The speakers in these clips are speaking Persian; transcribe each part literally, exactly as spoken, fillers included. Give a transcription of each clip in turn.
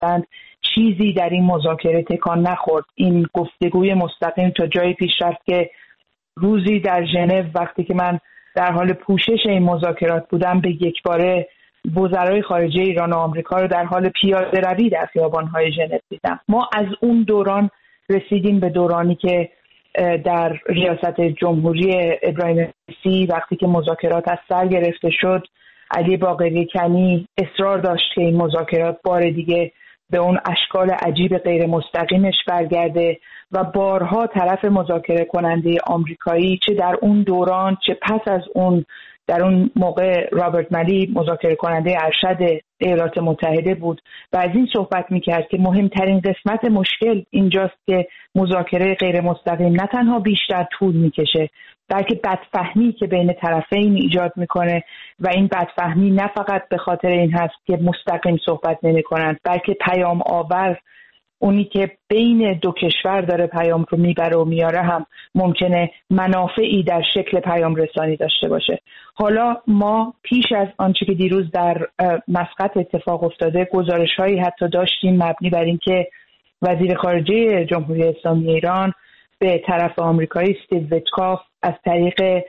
هستند چیزی در این مذاکره تکان نخورد. این گفتگوی مستقیم تا جایی پیش رفت که روزی در ژنو وقتی که من در حال پوشش این مذاکرات بودم به یک باره وزرای خارجه ایران و آمریکا رو در حال پیاده روی در خیابان‌های ژنو دیدم. ما از اون دوران رسیدیم به دورانی که در ریاست جمهوری ابراهیم رئیسی وقتی که مذاکرات از سر گرفته شد، علی باقری کنی اصرار داشت که این مذاکرات بار دیگه به اون اشکال عجیب غیر مستقیمش برگرده و بارها طرف مذاکره کننده آمریکایی چه در اون دوران چه پس از اون، در اون موقع رابرت مالی مذاکره کننده ارشد ایالات متحده بود و از این صحبت میکرد که مهمترین قسمت مشکل اینجاست که مذاکره غیر مستقیم نه تنها بیشتر طول میکشه بلکه بدفهمی که بین طرفین ایجاد میکنه و این بدفهمی نه فقط به خاطر این هست که مستقیم صحبت نمیکنند بلکه پیام آور، اونی که بین دو کشور داره پیام رو میبره و میاره هم ممکنه منافعی در شکل پیام رسانی داشته باشه. حالا ما پیش از آنچه که دیروز در مسقط اتفاق افتاده گزارش هایی حتی داشتیم مبنی بر این که وزیر خارجه جمهوری اسلامی ایران به طرف آمریکایی استیو ویتکاف از طریق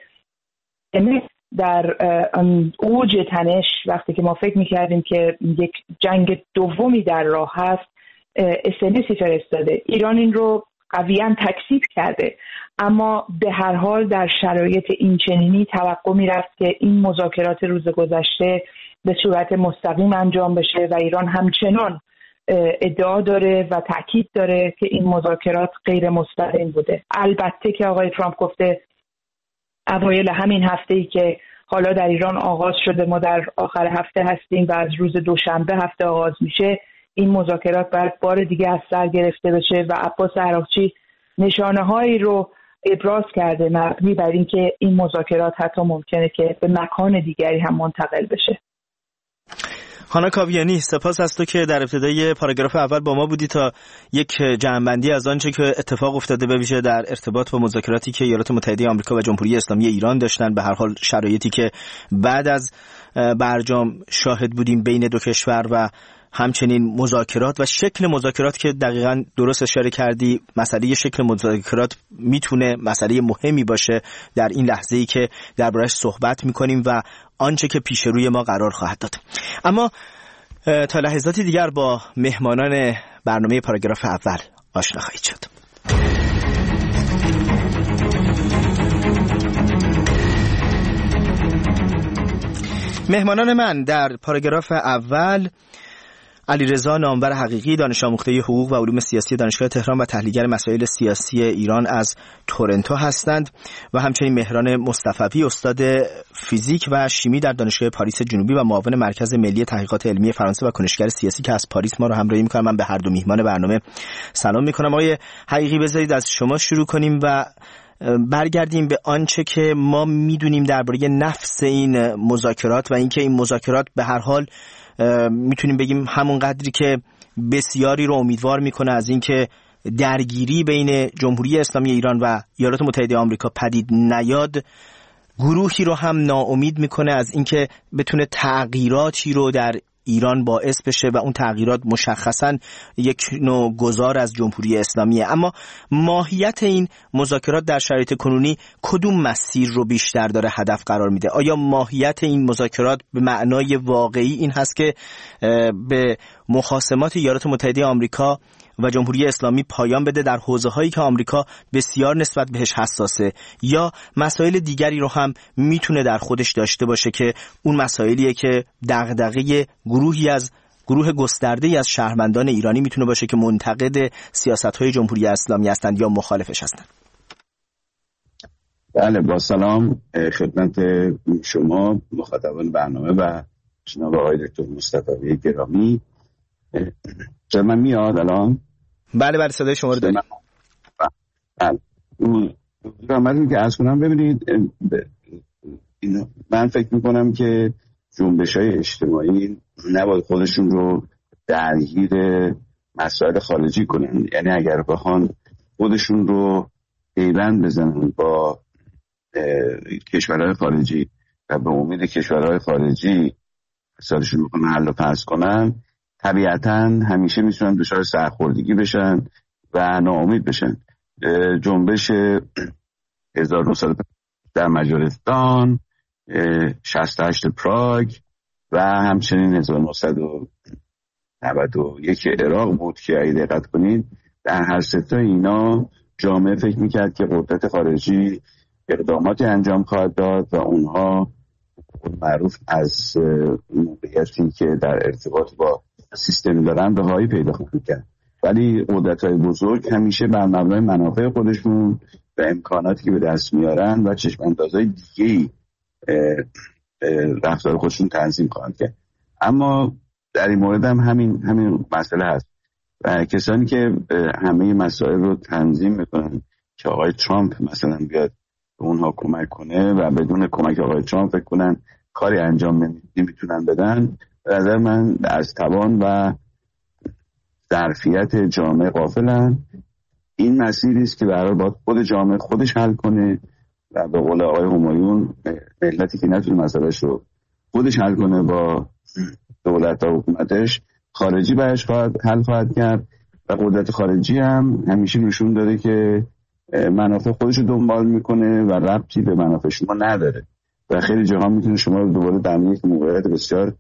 در اوج تنش وقتی که ما فکر میکردیم که یک جنگ دومی در راه هست اس‌ام‌اسی فرستاده. ایران این رو قویاً تکذیب کرده، اما به هر حال در شرایط این چنینی توقع می‌رفت که این مذاکرات روز گذشته به صورت مستقیم انجام بشه و ایران همچنان ادعا داره و تاکید داره که این مذاکرات غیر مستقیم بوده. البته که آقای ترامپ گفته اوایل همین هفته‌ای که حالا در ایران آغاز شده، ما در آخر هفته هستیم و از روز دوشنبه هفته آغاز میشه، این مذاکرات باید بار دیگه از سر گرفته بشه و عباس عراقچی نشانه هایی رو ابراز کرده مبنی بر این که این مذاکرات حتی ممکنه که به مکان دیگری هم منتقل بشه. هانا کاویانی، سپاس از تو که در ابتدای پاراگراف اول با ما بودی تا یک جمع‌بندی از آنچه که اتفاق افتاده به ویژه در ارتباط با مذاکراتی که ایالات متحده آمریکا و جمهوری اسلامی ایران داشتن، به هر حال شرایطی که بعد از برجام شاهد بودیم بین دو کشور و همچنین مذاکرات و شکل مذاکرات که دقیقاً درست اشاره کردی. مسئله شکل مذاکرات میتونه مسئله مهمی باشه در این لحظه‌ای که درباره‌اش صحبت میکنیم و آنچه که پیش روی ما قرار خواهد داد. اما تا لحظاتی دیگر با مهمانان برنامه پاراگراف اول آشنا خواهید شد. مهمانان من در پاراگراف اول: علیرضا نامور حقیقی، دانش آموخته حقوق و علوم سیاسی دانشگاه تهران و تحلیلگر مسائل سیاسی ایران از تورنتو هستند، و همچنین مهران مصطفی، استاد فیزیک و شیمی در دانشگاه پاریس جنوبی و معاون مرکز ملی تحقیقات علمی فرانسه و کنشگر سیاسی که از پاریس ما رو همراهی می‌کنم. من به هر دو میهمان برنامه سلام می‌کنم. آقای حقیقی، بذارید از شما شروع کنیم و برگردیم به آنچه که ما میدونیم درباره نفس این مذاکرات و اینکه این مذاکرات به هر حال میتونیم بگیم همون قدری که بسیاری رو امیدوار میکنه از اینکه درگیری بین جمهوری اسلامی ایران و ایالات متحده آمریکا پدید نیاد، گروهی رو هم ناامید میکنه از اینکه بتونه تغییراتی رو در ایران باعث بشه و اون تغییرات مشخصاً یک نوع گذار از جمهوری اسلامیه. اما ماهیت این مذاکرات در شرایط کنونی کدوم مسیر رو بیشتر داره هدف قرار میده؟ آیا ماهیت این مذاکرات به معنای واقعی این هست که به مخاصمات ایالات متحده آمریکا و جمهوری اسلامی پایان بده در حوزه‌هایی که آمریکا بسیار نسبت بهش حساسه، یا مسائل دیگری رو هم میتونه در خودش داشته باشه که اون مسائلیه که دغدغه گروهی از گروه گسترده‌ای از شهروندان ایرانی میتونه باشه که منتقد سیاست‌های جمهوری اسلامی هستند یا مخالفش هستند؟ بله، با سلام خدمت شما مخاطبان برنامه و جناب آقای دکتر مصطفی گرامی. چرا من میاد الان؟ بله بله صدای شما رو داریم. بله من که از کنم ببینید، من فکر میکنم که جنبش های اجتماعی نباید خودشون رو درگیر مسائل خارجی کنن. یعنی اگر بخوان خودشون رو پیوند بزنن با کشورهای خارجی و به امید کشورهای خارجی مسائلشون رو حل و فصل کنن، طبیعتاً همیشه میتونن دچار سرخوردگی بشن و ناامید بشن. جنبش هزار و نهصد در مجارستان، شصت و هشت پراگ و همچنین هزار و نهصد و نود و یک عراق بود که اگه دقت کنید در هر سه تا اینا جامعه فکر میکرد که قدرت خارجی اقداماتی انجام خواهد داد و اونها معروف از موقعیتی که در ارتباط با سیستم دارن رهایی پیدا خواهند کرد. ولی قدرت‌های بزرگ همیشه بر مبنای منافع خودشون و امکاناتی که به دست میارن و چشم‌اندازهای دیگه‌ای رفتار خودشون تنظیم خواهند کرد. اما در این مورد هم همین همین مسئله هست و کسانی که همه مسائل رو تنظیم میکنن که آقای ترامپ مثلا بیاد به اونها کمک کنه و بدون کمک آقای ترامپ فکر کنن کاری انجام نمیتونن بدن، به نظر من از توان و ظرفیت جامعه غافلن. این مسیری است که برای باید خود جامعه خودش حل کنه و به قول آقای همایون ملتی که نتونه مسئلهش رو خودش حل کنه با دولت و حکومتش، خارجی برش خواهد حل خواهد کرد و قدرت خارجی هم همیشه نشون داده که منافع خودش رو دنبال میکنه و ربطی به منافع شما نداره و خیلی جاها میتونه شما رو دوباره در یک موقعیت بسیار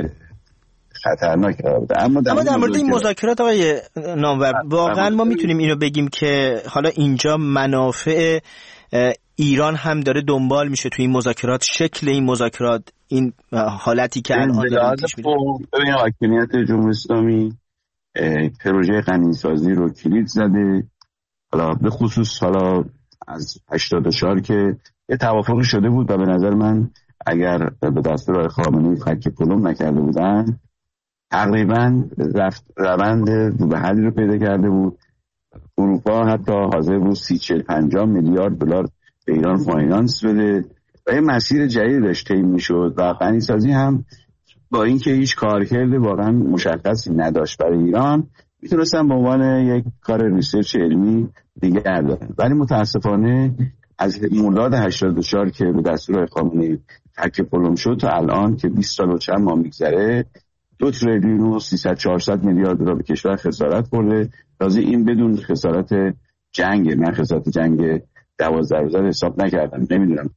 خطرناک قرار بده. اما در, اما در مورد این مذاکرات آقای نامور واقعا ما میتونیم اینو بگیم که حالا اینجا منافع ایران هم داره دنبال میشه توی این مذاکرات، شکل این مذاکرات، این حالتی که الان داره پیش میره. ببین حاکمیت جمهوری اسلامی پروژه غنیسازی رو کلید زده، حالا به خصوص حالا از هشتاد و چهار که یه توافقی شده بود و به نظر من اگر به دستور آقای خامنه‌ای فک پلم نکرده بودن تقریبا رفت روند به حلی رو پیدا کرده بود. اروپا حتی حاضر بود سی چل پنجاه میلیارد دلار به ایران فاینانس بده و یه مسیر جدید داشت طی میشد و غنیسازی هم با اینکه هیچ کارکرد واقعا مشخصی نداشت برای ایران میتونستن به عنوان یک کار ریسرچ علمی دیگه دارن. ولی متاسفانه از مرداد هشتاد و چهار که به دستور خامنه‌ای تک پلم شد تا الان که بیست سال و چند ماه میگذره دو تریلیون و سیصد چهارصد میلیارد دلار به کشور خسارت خورده. تازه این بدون خسارت جنگ، من خسارت جنگ دوازده هزار حساب نکردم، نمیدونم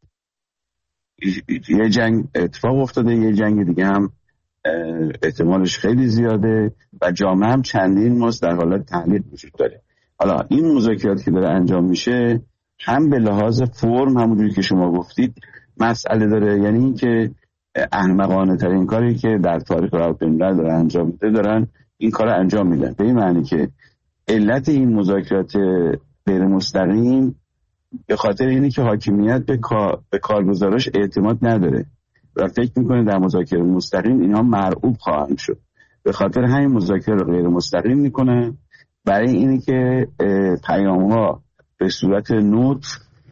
یه جنگ اتفاق افتاده، یه جنگ دیگه هم احتمالش خیلی زیاده و جامعه هم چندین ماست در حالت تحلیل وجود داره. حالا این مذاکرات که داره انجام میشه هم به لحاظ فرم همونجوری که شما گفتید مسئله داره، یعنی این که احمقانه ترین کاری که در تاریخ رابطه‌ملل داره انجام میده دارن این کار انجام میدن، به این معنی که علت این مذاکرات غیر مستقیم به خاطر اینه که حاکمیت به کار به کارگزارش اعتماد نداره و فکر میکنه در مذاکره مستقیم اینها مرعوب خواهند شد. به خاطر همین مذاکره رو غیر مستقیم میکنن برای اینی که پیام‌ها به صورت نوت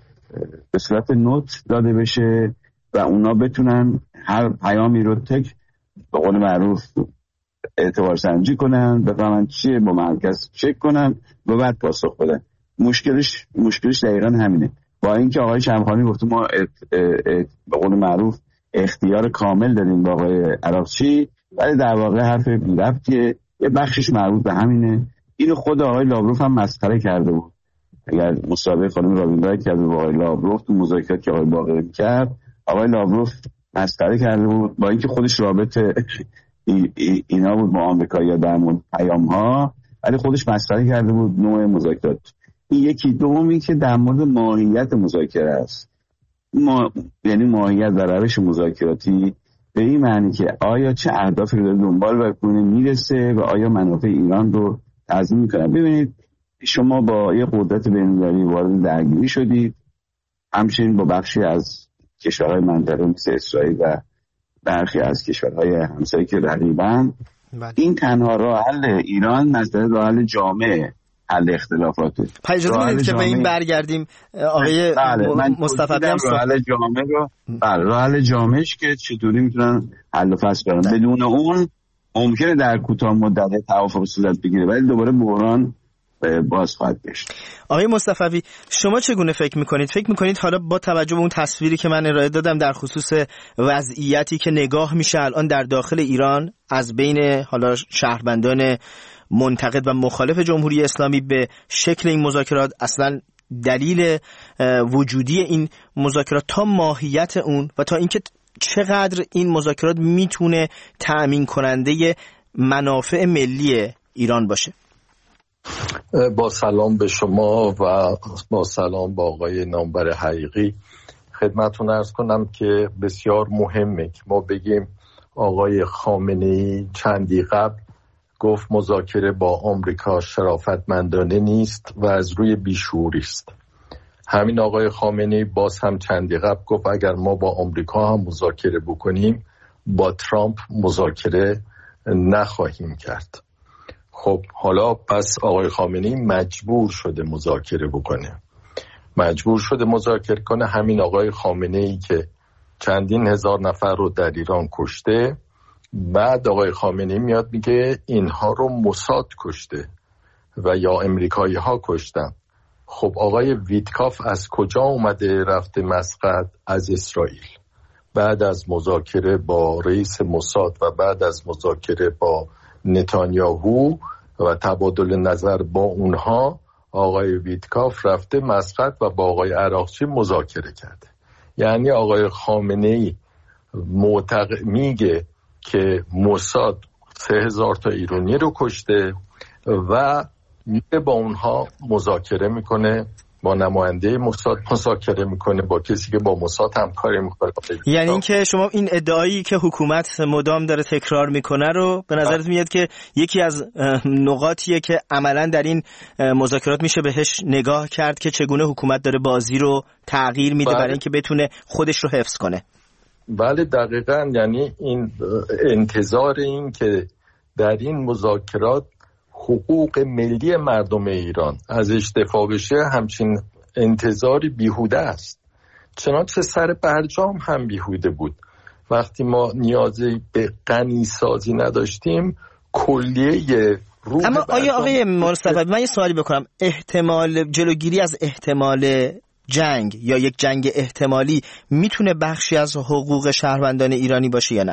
به صورت نوت داده بشه و اونا بتونن هر پیامی رو تک به قول معروف اعتبار سنجی کنن، بفهمن چیه، با مرکز چک کنن و بعد پاسخ بدن. مشکلش مشکلش دقیقاً همینه. با اینکه آقای شمخانی گفت ما ات ات ات به قول معروف اختیار کامل داریم با آقای عراقچی، ولی در واقع حرف بی ربطیه، یه بخشش مربوط به همینه. اینو خود آقای لاوروف هم مسخره کرده بود. اگر مصاحبه خانم رابین‌رای کرده با آقای لاوروف تو مذاکرات که آقای باقری کرد، آقای لاوروف مسخره کرده بود با اینکه خودش رابطه ای ای اینا بود با آمریکایی‌ها در مورد پیام‌ها، ولی خودش مسخره کرده بود نوع مذاکرات. این یکی. دومی که در مورد ماهیت مذاکره است، ما یعنی ماهیت و روش مذاکراتی به این معنی که آیا چه اهدافی رو دنبال بکنه میرسه و آیا منافع ایران رو تضمین میکنه. ببینید شما با یه قدرت بین‌المللی وارد درگیری شدید، همچنین با بخشی از کشورهای منطقه مثل اسرائیل و برخی از کشورهای همسایه که رقیبن. این تنها راه حل ایران مسئله راه حل جامعه حل اختلافاته. اجازه بدید که به این برگردیم آقای مصطفی هم راه حل جامعه رو بله راه حل جامعهش که چطوری میتونن حل و فصل کنن. بدون اون ممکنه در کوتاه مدت توافق صورت بگیره ولی دوباره بحران باز خواهد گشت. آقای مصطفوی، شما چگونه فکر میکنید؟ فکر میکنید حالا با توجه به اون تصویری که من ارائه دادم در خصوص وضعیتی که نگاه میشه الان در داخل ایران از بین حالا شهروندان منتقد و مخالف جمهوری اسلامی به شکل این مذاکرات، اصلا دلیل وجودی این مذاکرات تا ماهیت اون و تا اینکه چقدر این مذاکرات میتونه تأمین کننده منافع ملی ایران باشه؟ با سلام به شما و با سلام با آقای نامبر حقیقی خدمتتون عرض کنم که بسیار مهمه که ما بگیم آقای خامنه‌ای چندی قبل گفت مذاکره با آمریکا شرافتمندانه نیست و از روی بیشعوری است. همین آقای خامنه‌ای باز هم چندی قبل گفت اگر ما با آمریکا هم مذاکره بکنیم با ترامپ مذاکره نخواهیم کرد. خب حالا پس آقای خامنه‌ای مجبور شده مذاکره بکنه مجبور شده مذاکره کنه. همین آقای خامنه‌ای که چندین هزار نفر رو در ایران کشته، بعد آقای خامنه‌ای میاد میگه اینها رو موساد کشته و یا امریکایی ها کشتن. خب آقای ویتکاف از کجا اومده رفته مسقط؟ از اسرائیل. بعد از مذاکره با رئیس موساد و بعد از مذاکره با نتانیاهو و تبادل نظر با اونها، آقای ویتکاف رفته مسقط و با آقای عراقچی مذاکره کرده. یعنی آقای خامنه‌ای معتقد میگه که موساد سه هزار تا ایرانی رو کشته و میگه با اونها مذاکره میکنه، با نماینده موساد مذاکره میکنه، با کسی که با موساد همکاری میکنه. یعنی اینکه شما این ادعایی که حکومت مدام داره تکرار میکنه رو به نظرت میاد که یکی از نقاطیه که عملا در این مذاکرات میشه بهش نگاه کرد که چگونه حکومت داره بازی رو تغییر میده برای اینکه بتونه خودش رو حفظ کنه. بله دقیقاً. یعنی این انتظار این که در این مذاکرات حقوق ملی مردم ایران ازش دفاع بشه، همچین انتظاری بیهوده است. چنانچه سر برجام هم بیهوده بود. وقتی ما نیازی به غنی سازی نداشتیم کلیه رو. اما آیا آقای مصطفی من یه سوالی بکنم، احتمال جلوگیری از احتمال جنگ یا یک جنگ احتمالی میتونه بخشی از حقوق شهروندان ایرانی باشه یا نه؟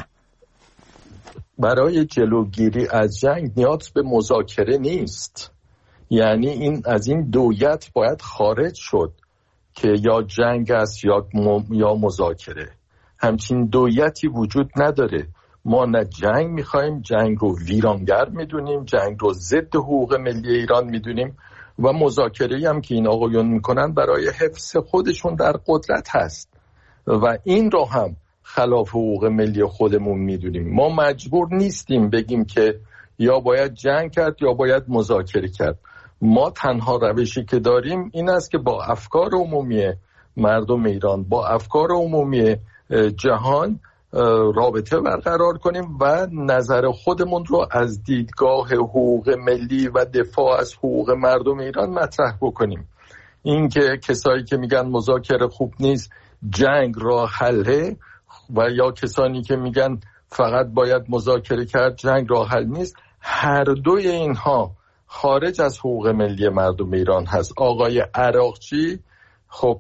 برای جلوگیری از جنگ نیاز به مذاکره نیست. یعنی این از این دویت باید خارج شد که یا جنگ است یا یا مذاکره. همچین دویتی وجود نداره. ما نه جنگ میخوایم، جنگ رو ویرانگر میدونیم، جنگ رو ضد حقوق ملی ایران میدونیم و مذاکره‌ای هم که این آقایون میکنن برای حفظ خودشون در قدرت هست و این رو هم خلاف حقوق ملی خودمون میدونیم. ما مجبور نیستیم بگیم که یا باید جنگ کرد یا باید مذاکره کرد. ما تنها روشی که داریم این است که با افکار عمومی مردم ایران، با افکار عمومی جهان رابطه برقرار کنیم و نظر خودمون رو از دیدگاه حقوق ملی و دفاع از حقوق مردم ایران مطرح بکنیم. این که کسایی که میگن مذاکره خوب نیست، جنگ راه حله، و یا کسانی که میگن فقط باید مذاکره کرد، جنگ راه حل نیست، هر دوی اینها خارج از حقوق ملی مردم ایران هست. آقای عراقچی خب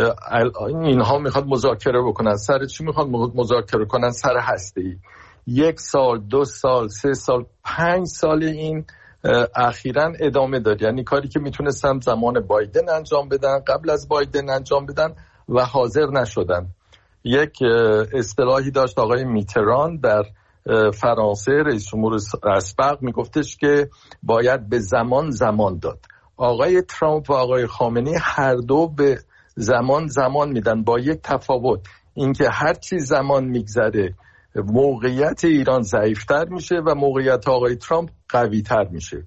اینها میخواد مذاکره بکنن، سر چی میخواد مذاکره کنن؟ سر هسته‌ای. یک سال، دو سال، سه سال، پنج سال این اخیراً ادامه داد. یعنی کاری که میتونستن زمان بایدن انجام بدن، قبل از بایدن انجام بدن و حاضر نشدن. یک اصطلاحی داشت آقای میتران در فرانسه، رئیس جمهور اسبق، میگفتش که باید به زمان زمان داد. آقای ترامپ و آقای خامنه‌ای هر دو به زمان زمان میدن، با یک تفاوت، اینکه هر چی زمان میگذره موقعیت ایران ضعیفتر میشه و موقعیت آقای ترامپ قویتر میشه.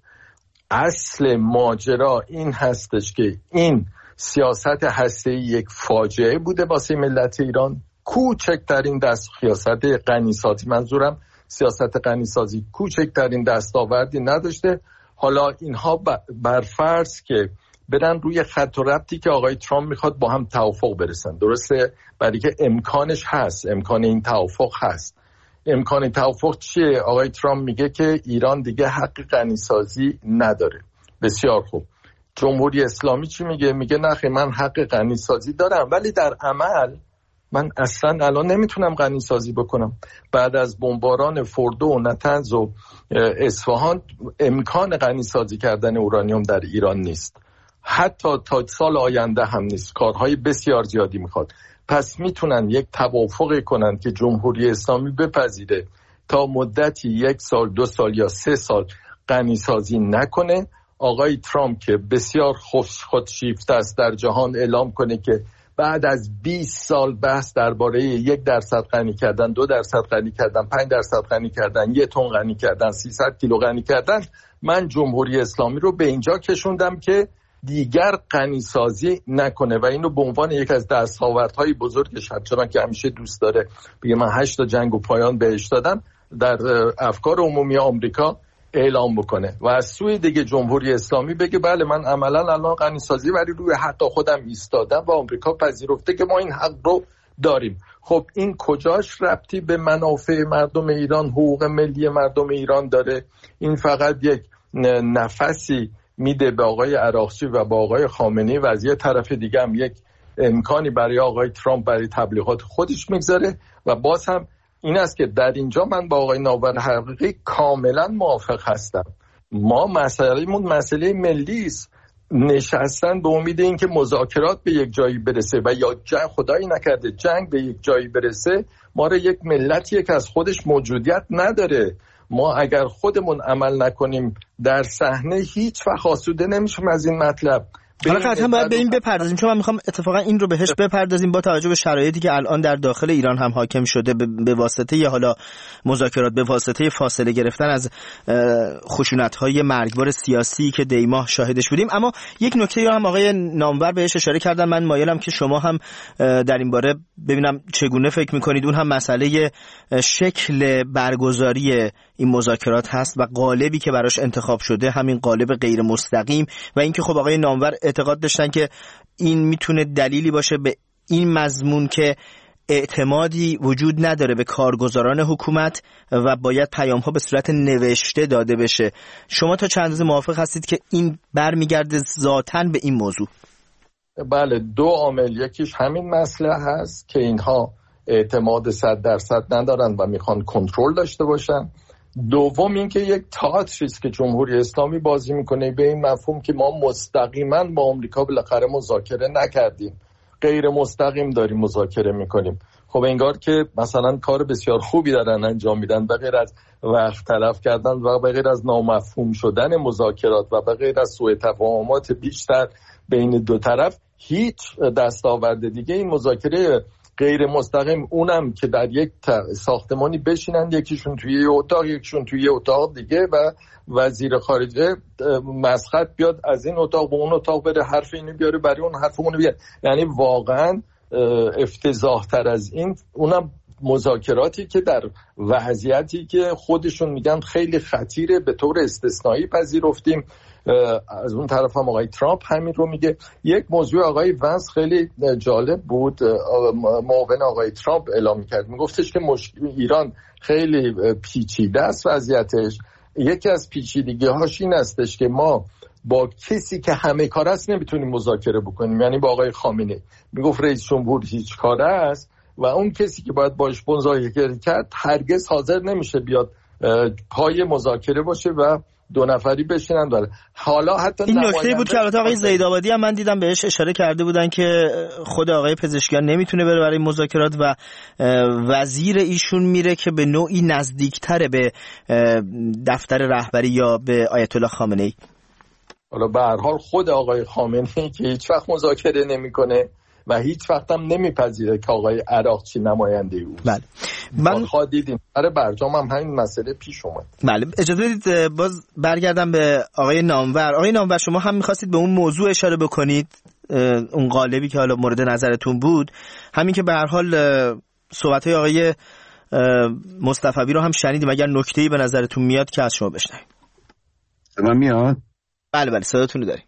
اصل ماجرا این هستش که این سیاست هسته‌ای یک فاجعه بوده واسه ملت ایران. کوچکترین دست سیاست غنیسازی، منظورم سیاست غنیسازی، کوچکترین دستاوردی نداشته. حالا اینها بر فرض که برن روی خط و ربطی که آقای ترامپ میخواد با هم توافق برسن، درسته؟ برای که امکانش هست، امکان این توافق هست. امکان توافق چیه؟ آقای ترامپ میگه که ایران دیگه حق غنیسازی نداره. بسیار خوب. جمهوری اسلامی چی میگه؟ میگه نه من حق غنیسازی دارم، ولی در عمل من اصلا الان نمیتونم غنیسازی بکنم. بعد از بمباران فردو و نطنز و اصفهان امکان غنیسازی کردن اورانیوم در ایران نیست، حتی تا سال آینده هم نیست. کارهای بسیار زیادی میخواد. پس میتونن یک توافقی کنن که جمهوری اسلامی بپذیره تا مدتی یک سال، دو سال یا سه سال غنیسازی نکنه. آقای ترامپ که بسیار خودشیفته است در جهان اعلام کنه که بعد از بیست سال بحث درباره یک درصد غنی کردن، دو درصد غنی کردن، پنج درصد غنی کردن، یک تن غنی کردن، سیصد کیلو غنی کردن، من جمهوری اسلامی رو به اینجا کشوندم که دیگر غنیسازی نکنه و اینو به عنوان یک از دستاوردهای بزرگش، چون که همیشه دوست داره بگه من هشت تا جنگ و پایان بهش دادم، در افکار عمومی آمریکا اعلام بکنه و از سوی دیگه جمهوری اسلامی بگه بله من عملا الان غنیسازی ولی روی حق خودم ایستادم و آمریکا پذیرفته که ما این حق رو داریم. خب این کجاش ربطی به منافع مردم ایران، حقوق ملی مردم ایران داره؟ این فقط یک نفسی میده به آقای عراقچی و به آقای خامنه‌ای و از یه طرف دیگه هم یک امکانی برای آقای ترامپ برای تبلیغات خودش میگذاره. و باز هم این است که در اینجا من با آقای نامور حقیقی کاملا موافق هستم. ما مسئله‌مون مسئله ملی است. نشستن به امید این که مذاکرات به یک جایی برسه و یا جنگ، خدایی نکرده جنگ به یک جایی برسه، ما رو یک ملتیه که از خودش موجودیت نداره. ما اگر خودمون عمل نکنیم در صحنه هیچ وقت آسوده نمیشیم از این مطلب. حالا قطعا باید به این بپردازیم، چون من میخوام اتفاقا این رو بهش بپردازیم با توجه به شرایطی که الان در داخل ایران هم حاکم شده به واسطه یا حالا مذاکرات، به واسطه فاصله گرفتن از خشونت‌های مرگبار سیاسی که دیماه شاهدش بودیم. اما یک نکته رو هم آقای نامور بهش اشاره کردن، من مایلم که شما هم در این باره ببینم چگونه فکر میکنید. اون هم مسئله شکل برگزاری این مذاکرات هست و قالبی که براش انتخاب شده، همین قالب غیر مستقیم، و اینکه خب آقای نامور اعتقاد داشتن که این میتونه دلیلی باشه به این مضمون که اعتمادی وجود نداره به کارگزاران حکومت و باید پیام ها به صورت نوشته داده بشه. شما تا چند روز موافق هستید که این برمیگرده ذاتاً به این موضوع؟ بله، دو عامل. یکیش همین مسئله هست که اینها اعتماد صد درصد ندارن و میخوان کنترل داشته باشن. دوم این که یک تئاتری است که جمهوری اسلامی بازی میکنه به این مفهوم که ما مستقیما با آمریکا بالاخره مذاکره نکردیم، غیر مستقیم داریم مذاکره میکنیم. خب انگار که مثلا کار بسیار خوبی دارن انجام میدن، به غیر از وقت تلف کردن و به غیر از نامفهوم شدن مذاکرات و به غیر از سوء تفاهمات بیشتر بین دو طرف، هیچ دستاورد دیگه این مذاکره غیر مستقیم، اونم که در یک ساختمانی بشینن، یکیشون توی یه اتاق یکیشون توی یه اتاق دیگه و وزیر خارجه مسخط بیاد از این اتاق به اون اتاق بره، حرف اینو بیاره برای اون حرف اونو بیاره. یعنی واقعا افتضاح تر از این، اونم مذاکراتی که در وضعیتی که خودشون میگن خیلی خطیره به طور استثنایی پذیرفتیم. از اون طرف هم آقای ترامپ همین رو میگه. یک موضوع آقای ونس خیلی جالب بود، معاون آقای ترامپ اعلام میکرد، میگفتش که مشکل ایران خیلی پیچیده است وضعیتش. یکی از پیچیدگی هاش این استش که ما با کسی که همه کار است نمیتونیم مذاکره بکنیم. یعنی با آقای خامنه‌ای میگفت رئیس جمهور هیچ کاره است و اون کسی که باید باش مذاکره کرد هرگز حاضر نمیشه بیاد پای مذاکره باشه و دو نفری بشینن داره. حالا حتی این نکته بود که البته آقای زیدآبادی هم من دیدم بهش اشاره کرده بودن که خود آقای پزشکیان نمیتونه بره برای مذاکرات و وزیر ایشون میره که به نوعی نزدیکتره به دفتر رهبری یا به آیت الله خامنه‌ای. حالا به هر حال خود آقای خامنه‌ای که هیچ وقت مذاکره نمیکنه و هیچ وقت هم نمیپذیره که آقای عراقچی نماینده اوست. بله. من خواهد دیدیم برای برجام هم همین مسئله پیش اومد. بله، اجازه بدید باز برگردم به آقای نامور. آقای نامور، شما هم می‌خواستید به اون موضوع اشاره بکنید، اون قالبی که حالا مورد نظرتون بود، همین که به هر حال صحبت‌های آقای مصطفی رو هم شنیدیم. اگر نکته‌ای به نظرتون میاد که از شما بشنویم. من میاد؟ بله بله صداتون رو داریم.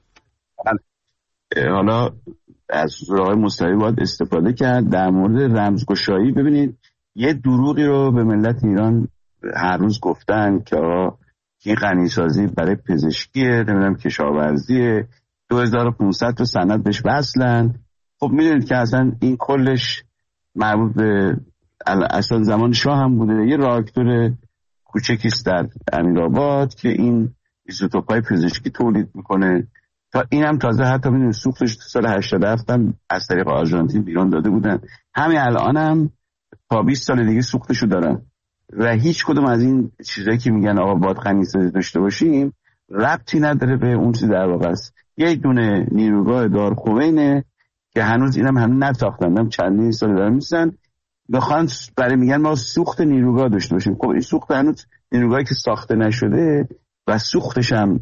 حالا از آقای مصطفی باید استفاده کرد در مورد رمزگشایی. ببینید یه دروغی رو به ملت ایران هر روز گفتن که که این غنیسازی برای پزشکیه، نمیدونم کشاورزیه، دو هزار و پانصد تا سند بهش وصلن. خب میدونید که اصلا این کلش مربوط به اصلا زمان شاه هم بوده. یه راکتور کوچکیست در امیرآباد که این ایزوتوپای پزشکی تولید میکنه. تا این هم تازه حتی میدونید سوختش سال هشتاد و هفت هم از طریق آرژانتین بیرون داده بودن. همین الان هم تا بیست سال دیگه سوختشو دارن و هیچ کدوم از این چیزایی که میگن آقا باید غنیسازی داشته باشیم ربطی نداره به اون چیز در واقع است. یک دونه نیروگاه دارخوینه که هنوز اینم هم نساختن، هم چندین سال دارن میسن بخوان برای میگن ما سوخت نیروگاه داشته باشیم. خب این سوخت هنوز نیروگاهی که ساخته نشده و سوختش هم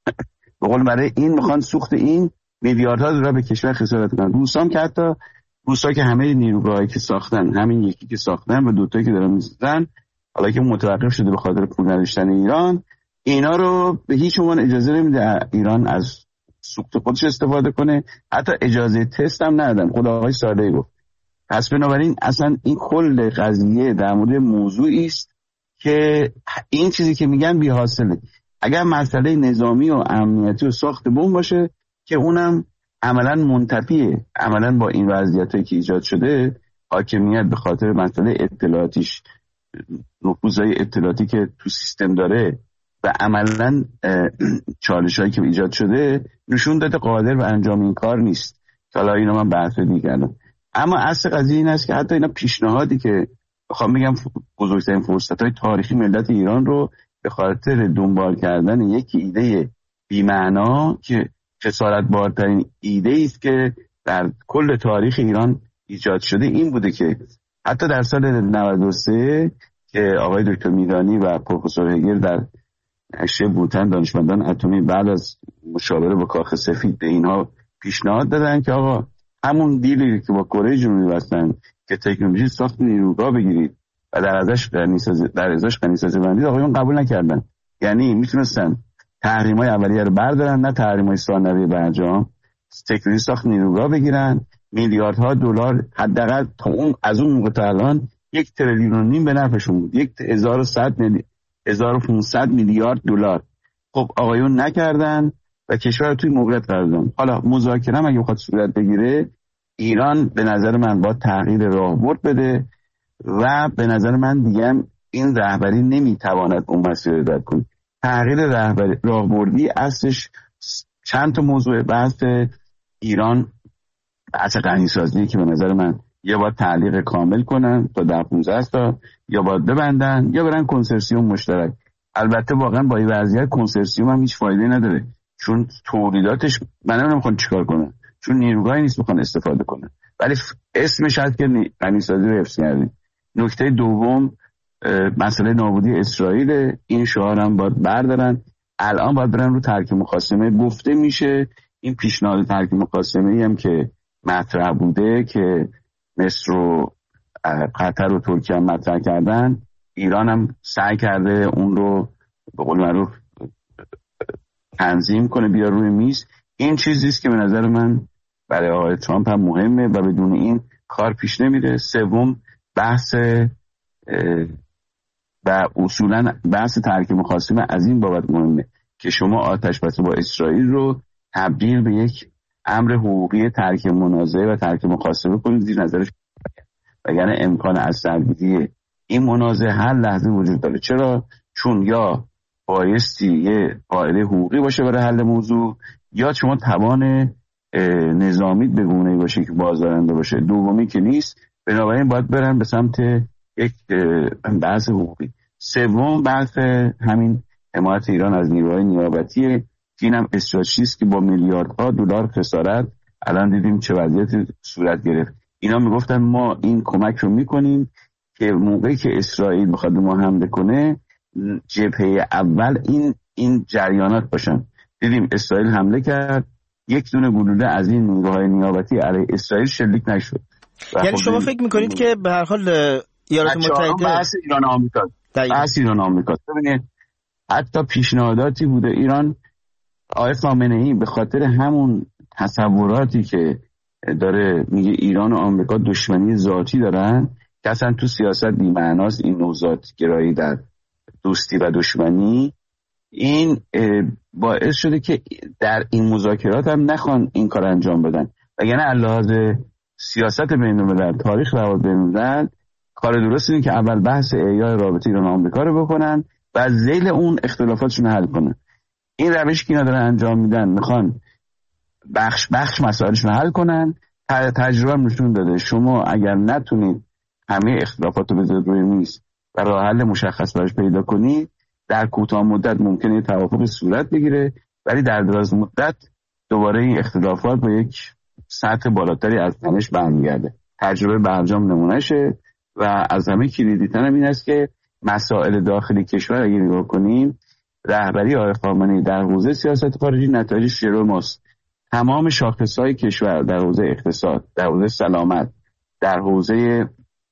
به قول برای این میخوان سوخت این میلیاردها دلار به کشور خسارت کنن. روسام که حتی روسا که همه نیروگاهایی که ساختن همین یکی که ساختن و دوتایی که دارن میسازن حالا که متوقف شده به خاطر پول نداشتن ایران، اینا رو به هیچ عنوان اجازه نمیده ایران از سوخت خودش استفاده کنه. حتی اجازه تست هم ندادن، خود آقای صالحی گفت. پس بنابراین اصلا این کل قضیه در مورد موضوعی است که این چیزی که میگن بی حاصله. اگر مسئله نظامی و امنیتی و ساخت بمب باشه که اونم عملا منتفیه عملا با این وضعیتایی که ایجاد شده. حاکمیت به خاطر مسئله اطلاعاتیش، نفوذهای اطلاعاتی که تو سیستم داره و عملا چالشایی که ایجاد شده نشون داده قادر به انجام این کار نیست. حالا اینا من بحث دیگه کردم. اما اصل قضیه این است که حتی اینا پیشنهادی که بخوام میگم بزرگترین فرصت‌های تاریخی ملت ایران رو به خاطر دنبال کردن یک ایده بی‌معنا که خسارت بارترین ایده است که در کل تاریخ ایران ایجاد شده این بوده که حتی در سال نود و سه که آقای دکتر میدانی و پروفسور هگل در نشریه بوتن دانشمندان اتمی بعد از مشاوره با کاخ سفید به اینها پیشنهاد دادن که آقا همون دیلی که با کره جنوبی بستن که تکنولوژی ساخت نیروگاه بگیرید و در ازش غنیسازی در ازش غنیسازی بندید، آقایون قبول نکردن. یعنی میتونستن تحریم‌های اولیه رو بردارن، نه تحریم‌های ثانویه برجام، تکنولوژی ساخت نیروگاه بگیرن، میلیاردها دلار حداقل تا اون از اون موقع تا الان یک تریلیون و نیم به نفعشون بود، یک هزار و صد میلی... هزار و پانصد میلیارد دلار. خب آقایون نکردن و کشور رو توی موقعیت قرار دادن. حالا مذاکره هم اگه بخواد صورت بگیره، ایران به نظر من باید تغییر راهبرد بده و به نظر من دیگه این رهبری نمیتواند اون مسیر رو رد کنه. تغییر رهبری راهبردی اصلش چند تا موضوع. بحث ایران بحث غنیسازی که به نظر من یا باید تعلیق کامل کنن تا ده پانزده تا، یا باید ببندن یا برن کنسرسیوم مشترک. البته واقعا با این وضعیت کنسرسیوم هم هیچ فایده نداره، چون تولیداتش من نمیخوام چیکار کنن، چون نیروگاهی نیست بخوان استفاده کنن، ولی اسمش هست که غنیسازی رو حفظ کردیم. نکته دوم مسئله نابودی اسرائیل، این شعار هم باید بردارن. الان باید برن رو ترک مخاصمه. گفته میشه این پیشنهاد ترک مخاصمه هم که مطرح بوده که مصر و قطر و ترکیه هم مطرح کردن، ایران هم سعی کرده اون رو به قول معروف تنظیم کنه بیار روی میز. این چیزی است که به نظر من برای آقای ترامپ هم مهمه و بدون این کار پیش نمیره. سوم بحث و اصولا بحث ترک مخاصمه از این بابت مهمه که شما آتش بس با اسرائیل رو تبدیل به یک امر حقوقی ترک منازعه و ترک مخاصمه کنید زیر نظرش، وگرنه امکان از سرگیری این منازعه هر لحظه وجود داره. چرا؟ چون یا بایستی یه قاعده حقوقی باشه برای حل موضوع، یا شما توان نظامی به گونه‌ای باشه که بازدارنده باشه. دومی که نیست، بنابراین باید برن به سمت یک بحث حقوقی. سوم بحث همین حمایت ایران از نیروهای نیابتیه که اینم استراتژی است که با میلیاردها دلار خسارت الان دیدیم چه وضعیتی صورت گرفت. اینا میگفتن ما این کمک رو میکنیم که موقعی که اسرائیل بخواد ما حمله کنه جبهه اول این این جریانات باشن. دیدیم اسرائیل حمله کرد، یک دونه گلوله از این نیروهای نیابتی علیه اسرائیل شلیک نشد. یعنی شما فکر میکنید که به هر حال ایالات متحده بحث ایران و آمریکا بحث ایران و آمریکا ببینید حتی پیشنهاداتی بوده ایران، آقای خامنه‌ای به خاطر همون تصوراتی که داره میگه ایران و آمریکا دشمنی ذاتی دارن که اصلا تو سیاست بی‌معناست این نوع ذات گرایی در دوستی و دشمنی. این باعث شده که در این مذاکرات هم نخوان این کار انجام بدن. وگرنه علاوه سیاست بین‌الملل، تاریخ روابط بین‌الملل، کار درست اینه که اول بحث احیای رابطه ایران و آمریکا رو بکنن و از ذیل اون اختلافاتشون حل کنن. این روش که اینا دارن انجام میدن، میخوان بخش بخش مسائلشون حل کنن. تجربه نشون داده شما اگر نتونید همه اختلافات رو بذارید روی میز و راه حل مشخص براش پیدا کنید، در کوتاه مدت ممکنه توافق صورت بگیره، ولی در دراز مدت دوباره این اختلافات با یک سطح بالاتری از تنش برمیگرده. تجربه برجام نمونهشه و از همه کلیدی‌تر این است که مسائل داخلی کشور اگه نگاه کنیم، رهبری آقای خامنه‌ای در حوزه سیاست خارجی نتایجش جلوی ماست. تمام شاخص‌های کشور در حوزه اقتصاد، در حوزه سلامت، در حوزه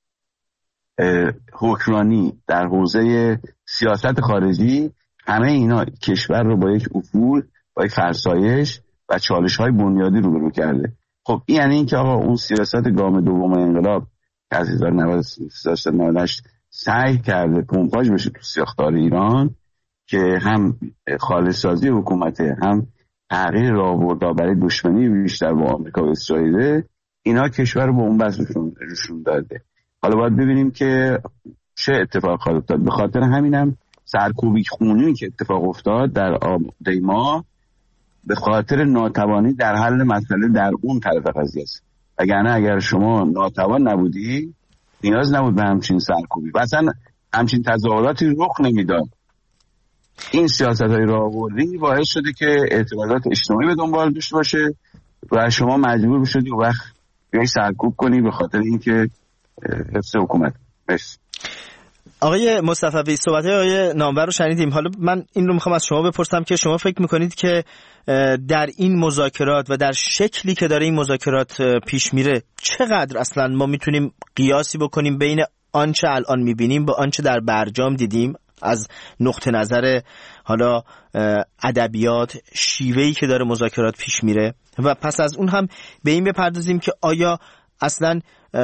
حکمرانی، در حوزه سیاست خارجی، همه اینا کشور رو با یک افول، با یک فرسایش و چالش‌های بنیادی روبرو کرده. خب این یعنی این که آقا اون سیاست گام دوم انقلاب که از هزار و نهصد و نود و هشت سعی کرده پمپاژ بشه تو ساختار ایران که هم خالص‌سازی حکومته، هم تغییر راهبردها برای دشمنی بیشتر با آمریکا و اسرائیل، اینا کشور رو به اون بس روشون داده. حالا باید ببینیم که چه اتفاق خواهد افتاد. به خاطر همینم سرکوبی خونی که اتفاق افتاد در آبادی ما به خاطر ناتوانی در حل مسئله در اون طرف قضیه است. وگرنه اگر شما ناتوان نبودی نیاز نبود به همچین سرکوبی و اصلا همچین تظاهراتی رخ نمیداد. این سیاست‌های راهبردی باعث شده که اعتراضات اجتماعی به دنبال داشته باشه و شما مجبور بشید و وقت بیای سرکوب کنی به خاطر اینکه حفظ حکومت. مرسی. آقای مصطفی، صحبت‌های آقای نامور رو شنیدیم. حالا من این رو میخوام از شما بپرسم که شما فکر میکنید که در این مذاکرات و در شکلی که داره این مذاکرات پیش میره چقدر اصلا ما میتونیم قیاسی بکنیم بین آنچه الان میبینیم با آنچه در برجام دیدیم از نقطه نظر حالا ادبیات، شیوهی که داره مذاکرات پیش میره، و پس از اون هم به این بپردازیم که آیا اصلا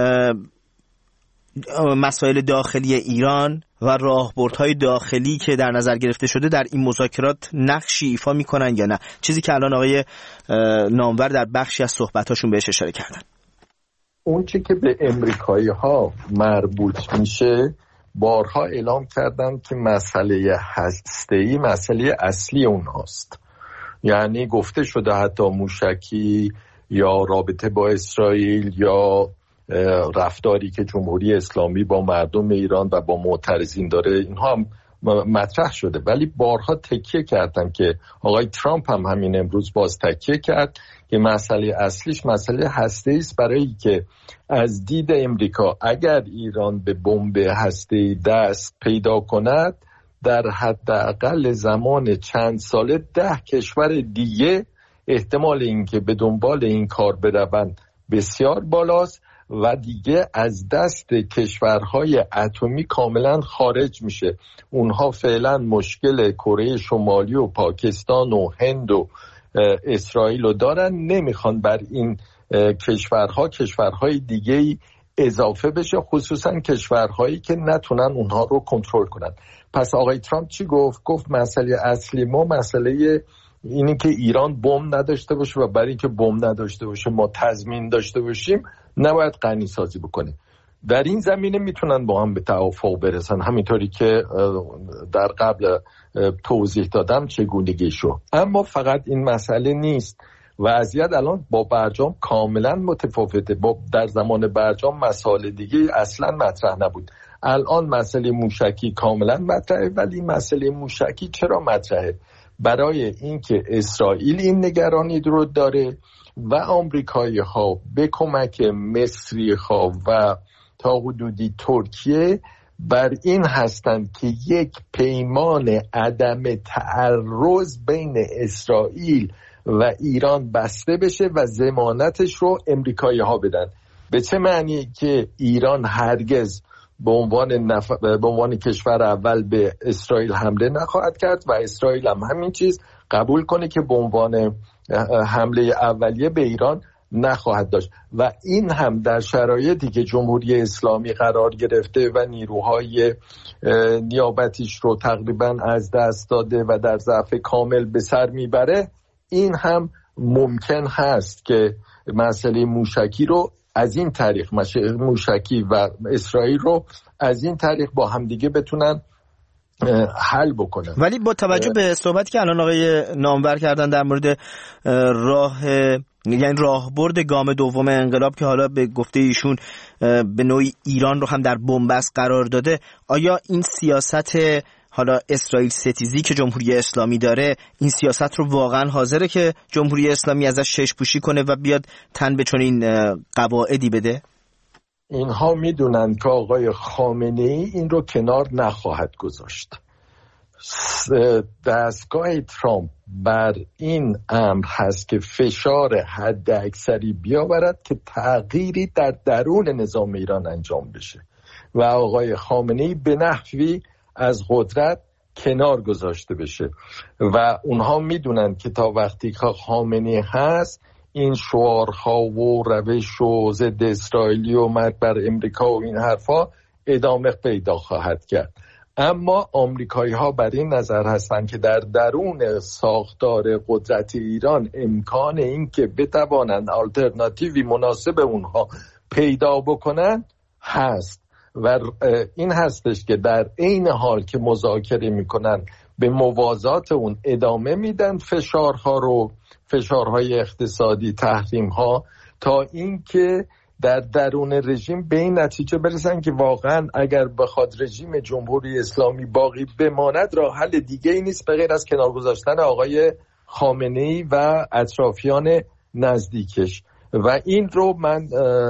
مسائل داخلی ایران و راهبردهای داخلی که در نظر گرفته شده در این مذاکرات نقشی ایفا میکنن یا نه، چیزی که الان آقای نامور در بخشی از صحبتاشون بهش اشاره کردن. اون چی که به امریکایی ها مربوط میشه، بارها اعلام کردن که مسئله هسته‌ای مسئله اصلی اونهاست. یعنی گفته شده حتی موشکی یا رابطه با اسرائیل یا رفتاری که جمهوری اسلامی با مردم ایران و با معترضین داره، اینها هم مطرح شده، ولی بارها تکیه کردن که آقای ترامپ هم همین امروز باز تکیه کرد که مسئله اصلیش مسئله هسته‌ای است، برای که از دید امریکا اگر ایران به بمب هسته‌ای دست پیدا کند، در حداقل زمان چند ساله ده کشور دیگه احتمال اینکه به دنبال این کار بروند بسیار بالاست و دیگه از دست کشورهای اتمی کاملا خارج میشه. اونها فعلا مشکل کره شمالی و پاکستان و هند و اسرائیل رو دارن، نمیخوان بر این کشورها کشورهای دیگه اضافه بشه، خصوصا کشورهایی که نتونن اونها رو کنترل کنن. پس آقای ترامپ چی گفت؟ گفت مسئله اصلی ما مسئله اینی که ایران بمب نداشته باشه و برای اینکه بمب نداشته باشه ما تضمین داشته باشیم نباید غنی سازی بکنیم. در این زمینه میتونن با هم به توافق برسن، همینطوری که در قبل توضیح دادم چگونگیشو. اما فقط این مسئله نیست. وضعیت الان با برجام کاملا متفاوته. با در زمان برجام مسائل دیگه اصلا مطرح نبود. الان مسئله موشکی کاملا مطرحه، ولی مسئله موشکی چرا مطرحه؟ برای اینکه اسرائیل این نگرانی رو داره و آمریکایی ها به کمک مصری ها و تا حدودی ترکیه بر این هستند که یک پیمان عدم تعرض بین اسرائیل و ایران بسته بشه و ضمانتش رو امریکایی ها بدن. به چه معنی؟ که ایران هرگز به عنوان نف... به عنوان کشور اول به اسرائیل حمله نخواهد کرد و اسرائیل هم همین چیز قبول کنه که به عنوان حمله اولیه به ایران نخواهد داشت و این هم در شرایطی که جمهوری اسلامی قرار گرفته و نیروهای نیابتیش رو تقریبا از دست داده و در ضعف کامل به سر میبره، این هم ممکن هست که مسئله موشکی رو از این طریق، موشکی و اسرائیل رو از این طریق با همدیگه بتونن حل بکنن. ولی با توجه به صحبتی که الان آقای نامور کردن در مورد راه، یعنی راهبرد گام دوم انقلاب که حالا به گفته ایشون به نوعی ایران رو هم در بن‌بست قرار داده، آیا این سیاست حالا اسرائیل ستیزی که جمهوری اسلامی داره، این سیاست رو واقعا حاضره که جمهوری اسلامی ازش چشم پوشی کنه و بیاد تن به چنین قواعدی بده؟ اینها میدونن که آقای خامنه ای این رو کنار نخواهد گذاشت. دستگاه ترامپ بر این امر هست که فشار حد اکثری بیاورد که تغییری در درون نظام ایران انجام بشه و آقای خامنه ای به نحوی از قدرت کنار گذاشته بشه و اونها میدونن که تا وقتی که خامنه هست این شعارها و روش و ضد اسرائیلی و مرگ بر امریکا و این حرفا ادامه پیدا خواهد کرد. اما آمریکایی ها بر این نظر هستند که در درون ساختار قدرت ایران امکان این که بتوانند آلترناتیوی مناسب اونها پیدا بکنن هست و این هستش که در عین حال که مذاکره میکنن به موازات اون ادامه میدن فشارها رو، فشارهای اقتصادی، تحریم‌ها، تا اینکه در درون رژیم به این نتیجه برسن که واقعا اگر بخواد رژیم جمهوری اسلامی باقی بماند راه حل دیگه ای نیست به غیر از کنار گذاشتن آقای خامنه‌ای و اطرافیان نزدیکش و این رو من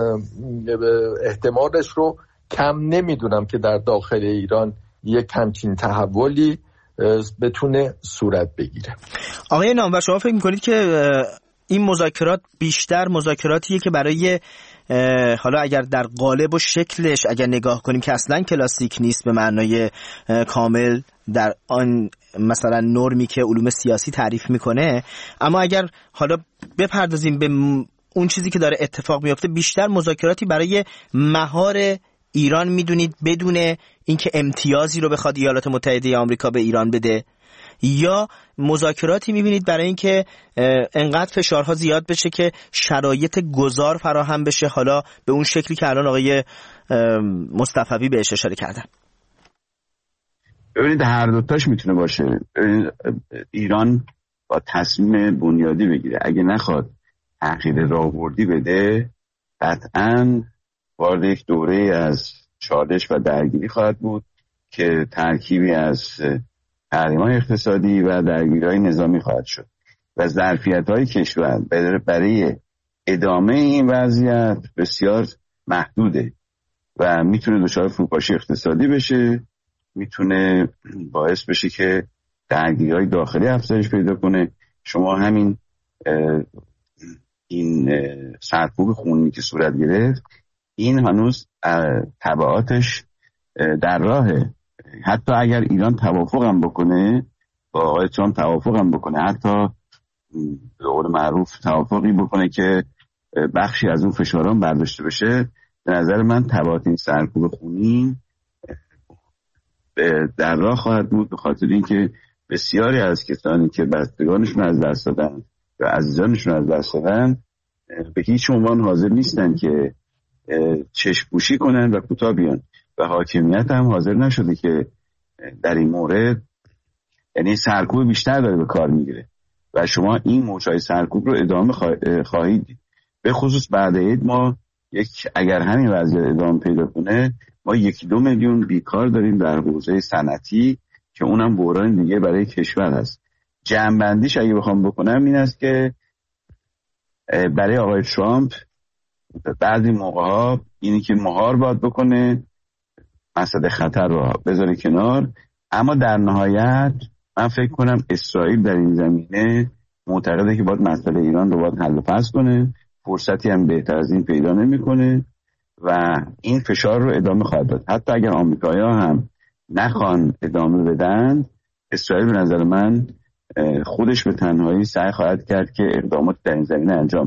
احتمالش رو کم نمیدونم که در داخل ایران یک همچین تحولی بتونه صورت بگیره. آقای نامور، شما فکر میکنید که این مذاکرات بیشتر مذاکراتیه که برای حالا اگر در قالب و شکلش اگر نگاه کنیم که اصلا کلاسیک نیست به معنای کامل در آن مثلا نرمی که علوم سیاسی تعریف میکنه، اما اگر حالا بپردازیم به اون چیزی که داره اتفاق میفته، بیشتر مذاکراتی برای مهار ایران میدونید بدون اینکه امتیازی رو بخواد ایالات متحده آمریکا به ایران بده، یا مذاکراتی میبینید برای اینکه انقدر فشارها زیاد بشه که شرایط گذار فراهم بشه، حالا به اون شکلی که الان آقای مصطفوی بهش اشاره کردن؟ ببینید هر دوتاش میتونه باشه. ایران با تصمیم بنیادی بگیره، اگه نخواد تغییر راهبردی بده قطعاً وارد یک دوره از چالش و درگیری خواهد بود که ترکیبی از تحریم‌های اقتصادی و درگیری‌های نظامی خواهد شد و ظرفیت‌های کشور برای ادامه این وضعیت بسیار محدوده و میتونه دچار فروپاشی اقتصادی بشه، میتونه باعث بشه که درگیری‌های داخلی افزایش پیدا کنه. شما همین این سرکوب خونی که صورت گرفت، این هنوز تبعاتش در راهه. حتی اگر ایران توافق هم بکنه با آقای ترامپ، توافق هم بکنه، حتی به قول معروف توافقی بکنه که بخشی از اون فشاران برداشته بشه، به نظر من تبعات این سرکوب خونی در راه خواهد بود، به خاطر اینکه بسیاری از کسانی که بستگانشون از دست دادن و عزیزانشون از دست دادن به هیچ عنوان حاضر نیستن که چشم پوشی کنن و کوتاه بیان و حاکمیت هم حاضر نشده که در این مورد، یعنی سرکوب بیشتر داره به کار میگیره و شما این موجهای سرکوب رو ادامه خواهید دید. به خصوص بعد عید ما یک اگر همین وضعیت ادامه پیدا کنه، ما یکی دو میلیون بیکار داریم در حوزه صنعتی که اونم بحران دیگه برای کشور هست. جمع‌بندیش اگه بخوام بکنم این است که برای آقای ترامپ بعضی موقع ها اینی که مهار باید بکنه، مسئله خطر رو بذاره کنار، اما در نهایت من فکر کنم اسرائیل در این زمینه معتقده که باید مسئله ایران رو باید حل و فصل کنه، فرصتی هم بهتر از این پیدا نمیکنه و این فشار رو ادامه خواهد داد. حتی اگر آمریکایی‌ها هم نخوان ادامه بدن، اسرائیل به نظر من خودش به تنهایی سعی خواهد کرد که اقدامات در این زمینه انجام بده.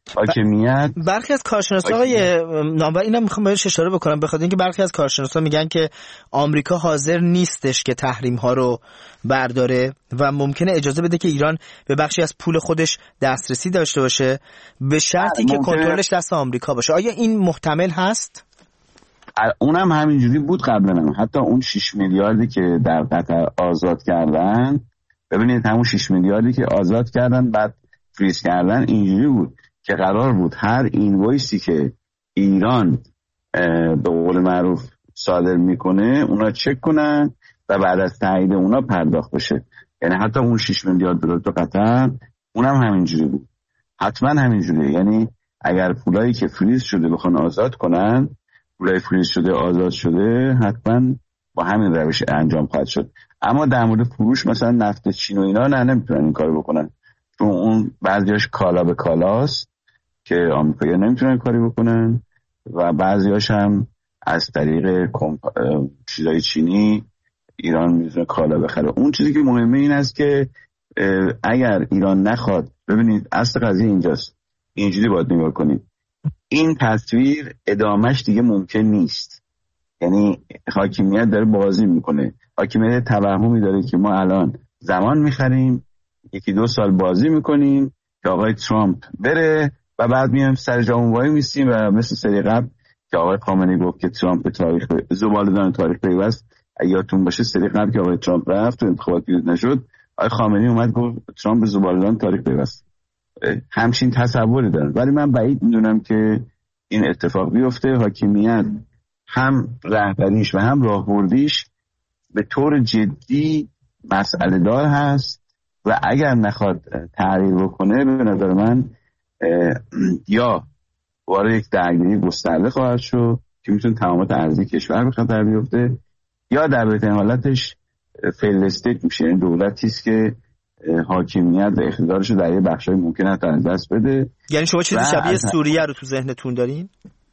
حاکمیت. برخی از کارشناسا های نامور اینم میخوام بهش اشاره بکنم، بخاطر اینکه برخی از کارشناسا میگن که آمریکا حاضر نیستش که تحریم ها رو برداره و ممکنه اجازه بده که ایران به بخشی از پول خودش دسترسی داشته باشه به شرطی که کنترلش دست آمریکا باشه. آیا این محتمل هست؟ اونم همینجوری بود قبلا، حتی اون شش میلیاردی که در قطر آزاد کردن، ببینید همون شش میلیاردی که آزاد کردن بعد فریز کردن اینجوری بود که قرار بود هر اینوایسی که ایران به قول معروف صادر میکنه اونا چک کنن و بعد از تایید اونا پرداخت بشه. یعنی حتی اون شش میلیارد دلار تو قطر اونم همینجوری بود، حتما همینجوریه. یعنی اگر پولایی که فریز شده بخوان آزاد کنن، پولای فریز شده آزاد شده، حتما با همین روش انجام خواهد شد. اما در مورد فروش مثلا نفت چین و اینا نه، نمیتونن این کارو بکنن، چون اون بعضیاش کالا به کالاست که آمریکایی‌ها نمیتونن کاری بکنن و بعضیاش هم از طریق کمپ... چیزای چینی ایران میتونه کالا بخره. اون چیزی که مهمه این است که اگر ایران نخواد، ببینید اصل قضیه اینجاست، اینجوری باید نگاه کنید، این تصویر ادامهش دیگه ممکن نیست. یعنی حاکمیت داره بازی میکنه، حاکمیت توهمی داره که ما الان زمان میخریم، یکی دو سال بازی میکنیم که آقای ترامپ بره و بعد میایم سر جامون وای میسیم و مثل سری قبل که آقای خامنه‌ای گفت که ترامپ تاریخ زباله‌دان تاریخ پیوست، یادتون باشه سری قبل که آقای ترامپ رفت تو انتخابات پیروز نشد، آقای خامنه‌ای اومد گفت ترامپ زباله‌دان تاریخ پیوست. همچین تصوری دارن، ولی من بعید میدونم که این اتفاق بیفته. حاکمیت هم رهبریش و هم راهبردیش به طور جدی مسئله دار هست و اگر نخواد تغییر بکنه به نظر من یا وارد یک درگیری گسترده خواهد شد که میتونه تمامات ارضی کشور به خطر بیفته، یا در بهترین حالتش فیل استیت میشه، این دولتی است که حاکمیت و اقتدارش رو در یه بخشای ممکنه حتی از دست بده. یعنی شما چیزی شبیه سوریه رو تو ذهنتون دارین؟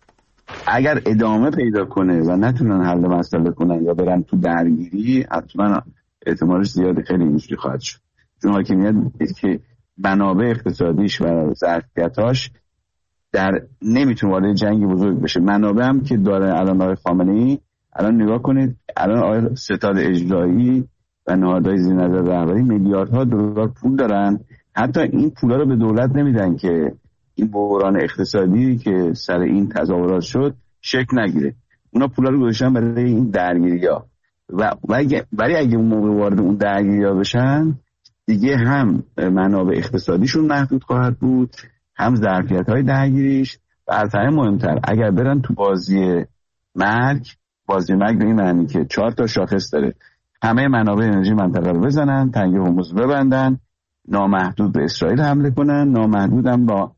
اگر ادامه پیدا کنه و نتونن حل مسئله کنن یا برن تو درگیری، حتما احتمالش زیاد خیلی اینجوری خواهد شد، چون حاکمیت که منابع اقتصادیش و ظرفیتاش در نمیتونه وارد جنگی بزرگ بشه. منابع هم که داره الان آقای خامنه‌ای، الان نگاه کنید الان آقای ستاد اجرایی و نهادهای زیر نظر رهبری میلیاردها دلار پول دارن، حتی این پولا رو به دولت نمیدن که این بحران اقتصادی که سر این تظاهرات شد شکل نگیره. اونا پولا رو گذاشتن برای این درگیری‌ها و ولی اگه اون موقع وارد اون درگیری‌ها بشن دیگه هم منابع اقتصادیشون محدود خواهد بود، هم ظرفیت‌های درگیریش، و از همه مهمتر اگر برن تو بازی مرگ، بازی مرگ به این معنی که چهار تا شاخص داره، همه منابع انرژی منطقه رو بزنن، تنگه هرمز ببندن، نامحدود به اسرائیل حمله کنن، نامحدود هم با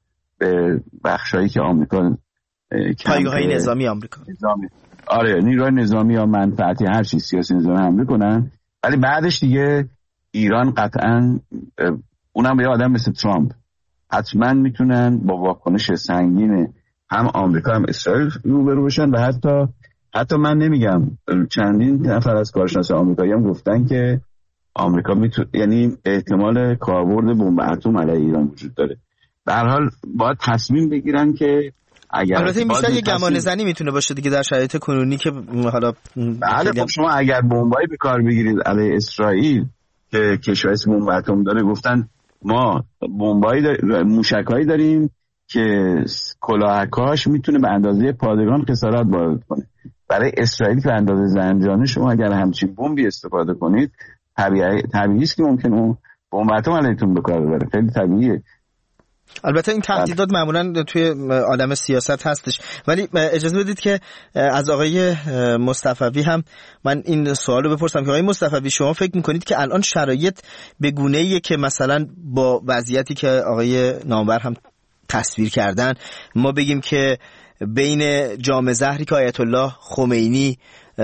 بخشایی که آمریکا پایگاه‌های نظامی آمریکا نظامی آره نیروی نظامی یا منفعتی هر چیز سیاسی نظامی حمله کنن. ولی بعدش دیگه ایران قطعاً اونم به یه آدم مثل ترامپ حتما میتونن با واکنش سنگین هم آمریکا هم اسرائیل روبرو بشن و حتی حتی من نمیگم چندین نفر از کارشناس آمریکایی هم گفتن که آمریکا میتونه، یعنی احتمال کاربرد بمب اتم علیه ایران وجود داره. به هر حال باید تصمیم بگیرن که اگر البته این بیشتر یه گمان زنی میتونه باشه دیگه در شرایط کنونی که حالا بله خب شما اگر بمبایی به کار بگیرید علیه اسرائیل که کشور اسم بمب اتم داره، گفتن ما بمبایی داریم، موشکایی داریم که کلاهکاش میتونه به اندازه پادگان خسارت وارد کنه. برای اسرائیل که به اندازه زنجانه شما اگر همچین بمبی استفاده کنید، طبیعی طبیعی است که ممکن اون بمب اتم علیتون به کار ببره، خیلی طبیعیه. البته این تهدیدات معمولا توی عالم سیاست هستش، ولی اجازه بدید که از آقای مصطفوی هم من این سوال رو بپرسم که آقای مصطفوی شما فکر میکنید که الان شرایط به گونه‌ایه که مثلا با وضعیتی که آقای نامور هم تصویر کردن ما بگیم که بین جام زهری که آیت الله خمینی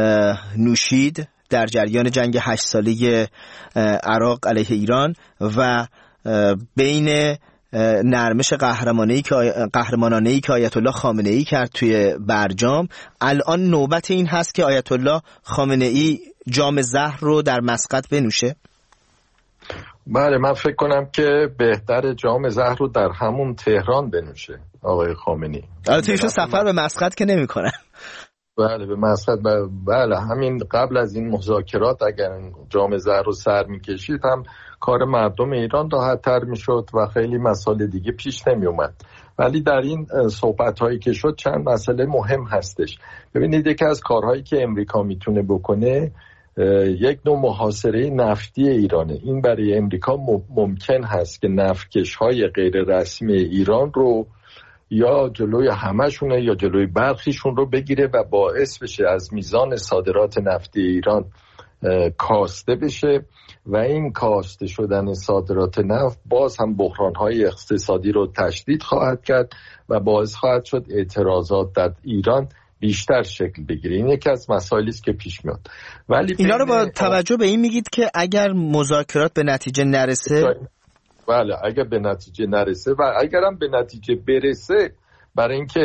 نوشید در جریان جنگ هشت ساله عراق علیه ایران و بین نرمش قهرمانه‌ای که قهرمانانه‌ای که آیت الله خامنه‌ای کرد توی برجام، الان نوبت این هست که آیت الله خامنه‌ای جام زهر رو در مسقط بنوشه؟ بله، من فکر کنم که بهتر جام زهر رو در همون تهران بنوشه آقای خامنه‌ای. البته ایشون سفر به مسقط که نمی‌کنن. بله به مسقط. بله همین قبل از این مذاکرات اگر جام زهر رو سر می‌کشید هم کار مردم ایران راحت‌تر می‌شد و خیلی مسائل دیگه پیش نمی‌اومد. ولی در این صحبت‌هایی که شد چند مسئله مهم هستش. ببینید یکی از کارهایی که امریکا میتونه بکنه یک نوع محاصره نفتی ایرانه. این برای امریکا ممکن هست که نفتکش‌های غیر رسمی ایران رو یا جلوی همشونه یا جلوی برخیشون رو بگیره و باعث بشه از میزان صادرات نفتی ایران کاسته بشه و این کاسته شدن صادرات نفت باز هم بحران‌های اقتصادی رو تشدید خواهد کرد و باعث خواهد شد اعتراضات در ایران بیشتر شکل بگیره. این یکی از مسائلی است که پیش میاد. ولی اینا رو با توجه به این میگید که اگر مذاکرات به نتیجه نرسه، بله اگر به نتیجه نرسه و اگرم به نتیجه برسه، برای اینکه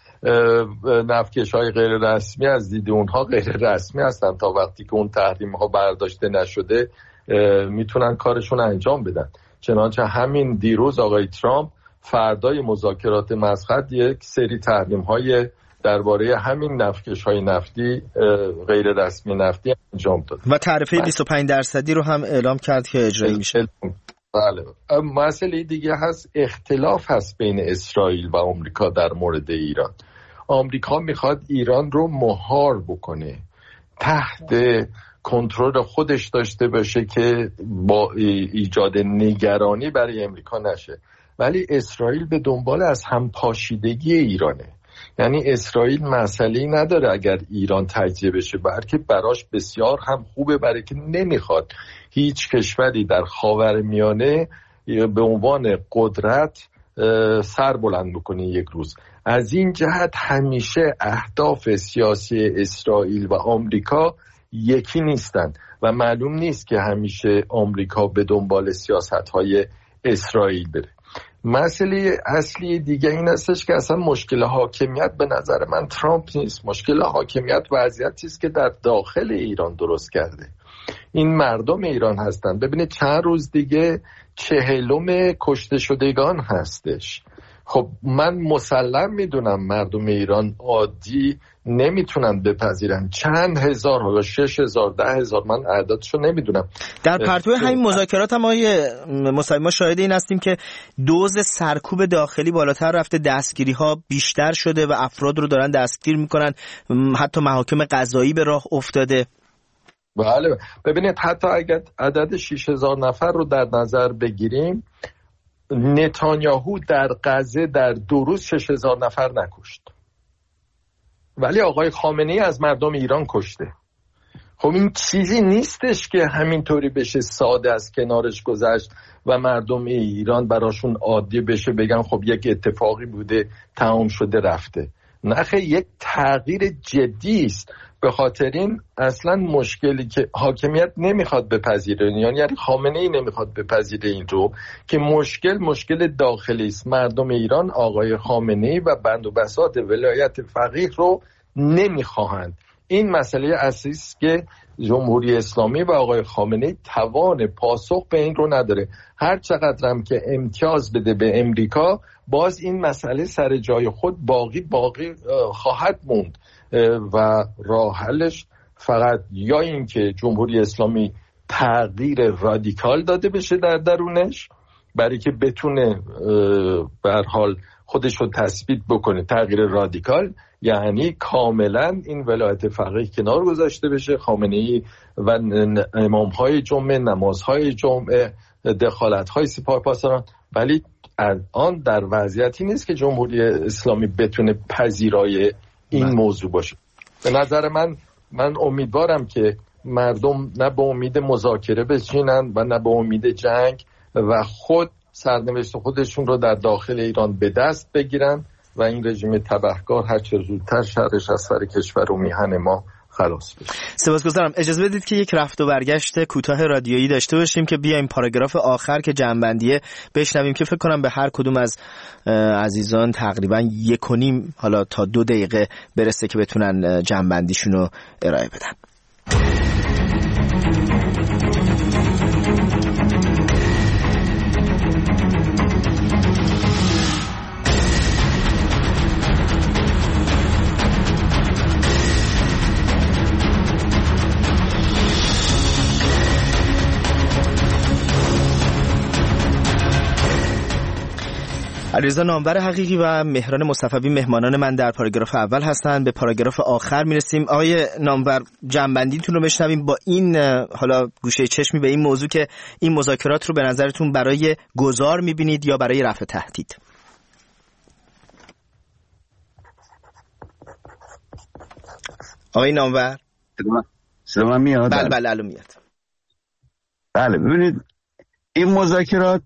نفتکش‌های غیر رسمی از دید اونها غیر رسمی هستن تا وقتی که اون تحریم‌ها برداشته نشده میتونن کارشون انجام بدن. چنانچه همین دیروز آقای ترامپ فردای مذاکرات مسقط یک سری تحریم‌های درباره همین نفتکش‌های نفتی غیر رسمی نفتی انجام داد و تعرفه بیست و پنج درصدی رو هم اعلام کرد که اجرایی میشه. بله. مسئله دیگه هست، اختلاف هست بین اسرائیل و آمریکا در مورد ایران. آمریکا میخواد ایران رو مهار بکنه، تحت کنترل خودش داشته باشه که با ایجاد نگرانی برای امریکا نشه. ولی اسرائیل به دنبال از همپاشیدگی ایرانه. یعنی اسرائیل مسئله‌ای نداره اگر ایران تجزیه بشه، بلکه براش بسیار هم خوبه، برای که نمیخواد هیچ کشوری در خاورمیانه به عنوان قدرت سر بلند بکنه یک روز. از این جهت همیشه اهداف سیاسی اسرائیل و آمریکا یکی نیستن و معلوم نیست که همیشه آمریکا به دنبال سیاست‌های اسرائیل بره. مسئله اصلی دیگه این هستش که اصلا مشکل حاکمیت به نظر من ترامپ نیست. مشکل حاکمیت وضعیتی است که در داخل ایران درست کرده. این مردم ایران هستن. ببینید چند روز دیگه چهلم کشته شدگان هستش. خب من مسلم میدونم مردم ایران عادی نمیتونن بپذیرن چند هزار یا شش هزار ده هزار، من اعدادشو نمیدونم. در پرتو همین مذاکرات هم آیه ما شاهد این هستیم که دوز سرکوب داخلی بالاتر رفته، دستگیری ها بیشتر شده و افراد رو دارن دستگیر میکنن، حتی محاکم قضایی به راه افتاده. بله ببینید حتی اگر عدد شش هزار نفر رو در نظر بگیریم، نتانیاهو در غزه در دو روز شش هزار نفر نکشت، ولی آقای خامنه‌ای از مردم ایران کشته. خب این چیزی نیستش که همینطوری بشه ساده از کنارش گذشت و مردم ایران براشون عادی بشه بگن خب یک اتفاقی بوده تمام شده رفته. نه، یک تغییر جدی است. به خاطر این اصلا مشکلی که حاکمیت نمیخواد بپذیره، یعنی خامنه‌ای نمیخواد بپذیره این رو، که مشکل مشکل داخلی است. مردم ایران آقای خامنه‌ای و بند و بساط ولایت فقیه رو نمیخواهند. این مسئله اصلی است که جمهوری اسلامی و آقای خامنه‌ای توان پاسخ به این رو نداره. هر چقدر هم که امتیاز بده به امریکا، باز این مسئله سر جای خود باقی باقی خواهد موند و راه حلش فقط یا این که جمهوری اسلامی تغییر رادیکال داده بشه در درونش برای که بتونه به هر حال خودش رو تثبیت بکنه. تغییر رادیکال یعنی کاملا این ولایت فقیه کنار گذاشته بشه، خامنه‌ای و امام‌های جمعه، نمازهای جمعه، دخالت‌های سپاهپاسداران. ولی الان در وضعیتی نیست که جمهوری اسلامی بتونه پذیرای این موضوع باشه. به نظر من من امیدوارم که مردم نه به امید مذاکره بشینن و نه به امید جنگ و خود سرنوشت خودشون رو در داخل ایران به دست بگیرن و این رژیم تبهکار هر چه زودتر شرش از سر کشور و میهن ما خلاص بشه. سپاسگزارم. اجازه بدید که یک رفت و برگشت کوتاه رادیویی داشته باشیم که بیایم پاراگراف آخر که جنبندیه بشنویم که فکر کنم به هر کدوم از عزیزان تقریبا یک و نیم حالا تا دو دقیقه برسه که بتونن جنبندیشون رو ارائه بدن. علیرضا نامور حقیقی و مهران مصطفی مهمانان من در پاراگراف اول هستند. به پاراگراف آخر میرسیم. آقای نامور، جنبندیتون رو بشنویم با این حالا گوشه چشمی به این موضوع که این مذاکرات رو به نظرتون برای گذار میبینید یا برای رفع تهدید؟ آقای نامور صدا من میاد؟ بله بله الان میاد. بله ببینید این مذاکرات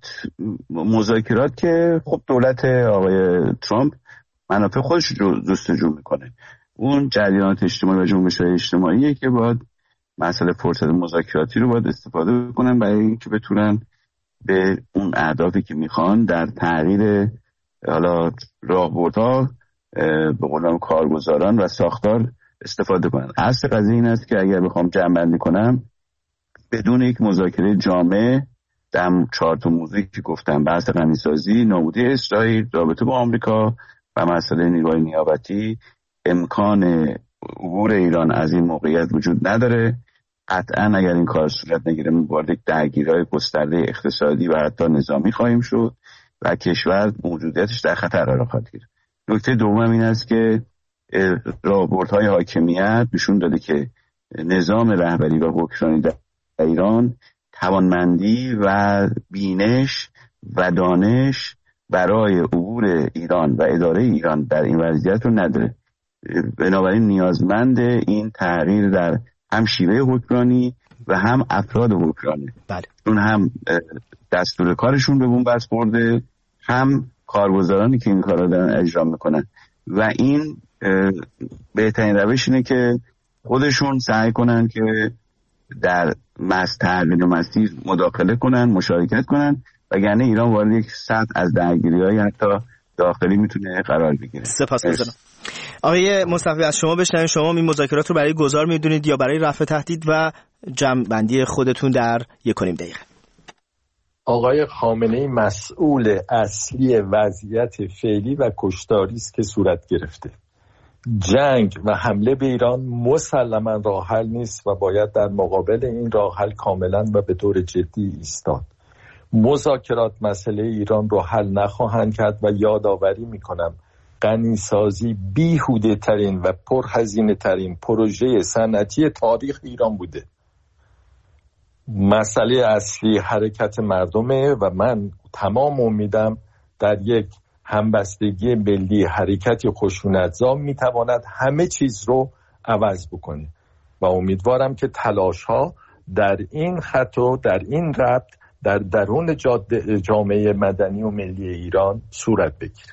مذاکرات که خب دولت آقای ترامپ منافع خودش رو جستجو میکنه. اون جریانات اجتماعی و جنبش‌های اجتماعیه که باید مسئله فرصت مذاکراتی رو باید استفاده بکنن برای اینکه بتونن به اون اهدافی که میخوان در تغییر حالا راهبردها به قول کارگزاران و ساختار استفاده کنن. اصل قضیه این است که اگر بخوام جمع‌بندی کنم، بدون یک مذاکره جامع در چهار تا موضوعی که گفتم، بحث غنیسازی، نابودی اسرائیل، رابطه با آمریکا و مسئله نیروهای نیابتی، امکان عبور ایران از این موقعیت وجود نداره. قطعا اگر این کار صورت نگیره وارد یک درگیری‌های گسترده اقتصادی و حتی نظامی خواهیم شد و کشور موجودیتش در خطر قرار خواهد گرفت. نکته دوم این است که راهبردهای حاکمیت نشون داده که نظام رهبری و حکمرانی در ایران توانمندی و بینش و دانش برای عبور ایران و اداره ایران در این وضعیت رو نداره. بنابراین نیازمند این تغییر در هم شیوه حکمرانی و هم افراد حکمرانی. بله. اون هم دستور کارشون به بون بست برده، هم کارگزارانی که این کار رو دارن اجرا میکنن و این بهترین روش اینه که خودشون سعی کنن که در تغییر مسیر مداخله کنن، مشارکت کنن، وگرنه ایران وارد یک سطح از درگیری‌های حتی داخلی میتونه قرار بگیره. سپاسگزارم. آقای مصطفی از شما بشنویم، شما این مذاکرات رو برای گذار میدونید یا برای رفع تهدید و جمع‌بندی خودتون در یک و نیم دقیقه؟ آقای خامنه‌ای مسئول اصلی وضعیت فعلی و کشتاری است که صورت گرفته. جنگ و حمله به ایران مسلماً راه حل نیست و باید در مقابل این راه حل کاملاً و به طور جدی ایستاد. مذاکرات مسئله ایران رو حل نخواهند کرد و یادآوری میکنم غنیسازی بیهوده ترین و پرهزینه ترین پروژه صنعتی تاریخ ایران بوده. مسئله اصلی حرکت مردمه و من تمام امیدم در یک همبستگی ملی حرکتی خشونت‌زا میتواند همه چیز رو عوض بکنه و امیدوارم که تلاش‌ها در این خط و در این ربط در درون جامعه مدنی و ملی ایران صورت بگیره.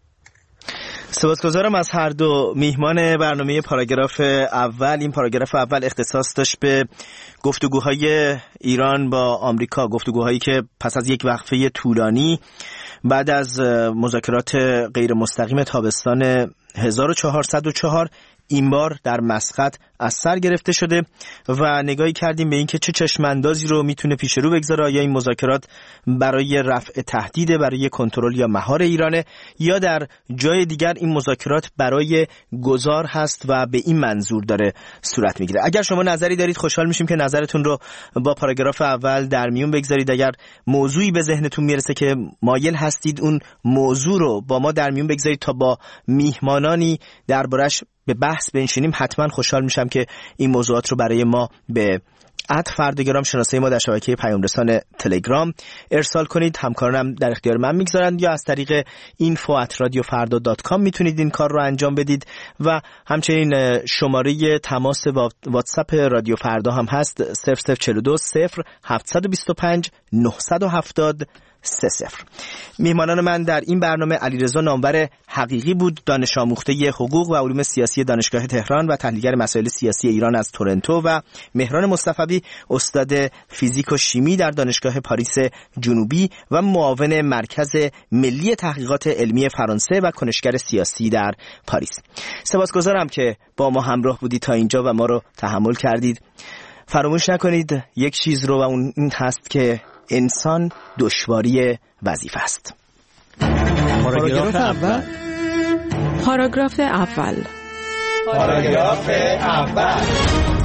سپاسگزارم از هر دو میهمان برنامه پاراگراف اول. این پاراگراف اول اختصاص داشت به گفتگوهای ایران با آمریکا، گفتگوهایی که پس از یک وقفه طولانی بعد از مذاکرات غیر مستقیم تابستان هزار و چهارصد و چهار این بار در مسقط از سر گرفته شده و نگاهی کردیم به اینکه چه چشماندازی رو میتونه پیش رو بگذاره. آیا این مذاکرات برای رفع تهدید، برای کنترل یا مهار ایرانه، یا در جای دیگر این مذاکرات برای گذار هست و به این منظور داره صورت میگیره. اگر شما نظری دارید خوشحال میشیم که نظرتون رو با پاراگراف اول در میون بگذارید. اگر موضوعی به ذهنتون میرسه که مایل هستید اون موضوع رو با ما در میون بگذارید تا با میهمانانی دربارش به بحث بنشینیم، حتما خوشحال میشم که این موضوعات رو برای ما به ات فردگرام شناسه ما در شبکه پیام رسان تلگرام ارسال کنید. همکارانم در اختیار من میگذارند، یا از طریق اینفو ات رادیو فردا دات کام میتونید این کار رو انجام بدید و همچنین شماره تماس واتساپ رادیو فردا هم هست صفر صفر چهل و دو صفر هفتصد و بیست و پنج نهصد و هفتاد سه صفر. میهمانان من در این برنامه علیرضا نامور حقیقی بود، دانش آموخته حقوق و علوم سیاسی دانشگاه تهران و تحلیلگر مسائل سیاسی ایران از تورنتو، و مهران مصطفی استاد فیزیک و شیمی در دانشگاه پاریس جنوبی و معاون مرکز ملی تحقیقات علمی فرانسه و کنشگر سیاسی در پاریس. سپاسگزارم که با ما همراه بودید تا اینجا و ما رو تحمل کردید. فراموش نکنید یک چیز رو، و اون این هست که انسان دشواری وظیفه است. پاراگراف اول پاراگراف اول پاراگراف اول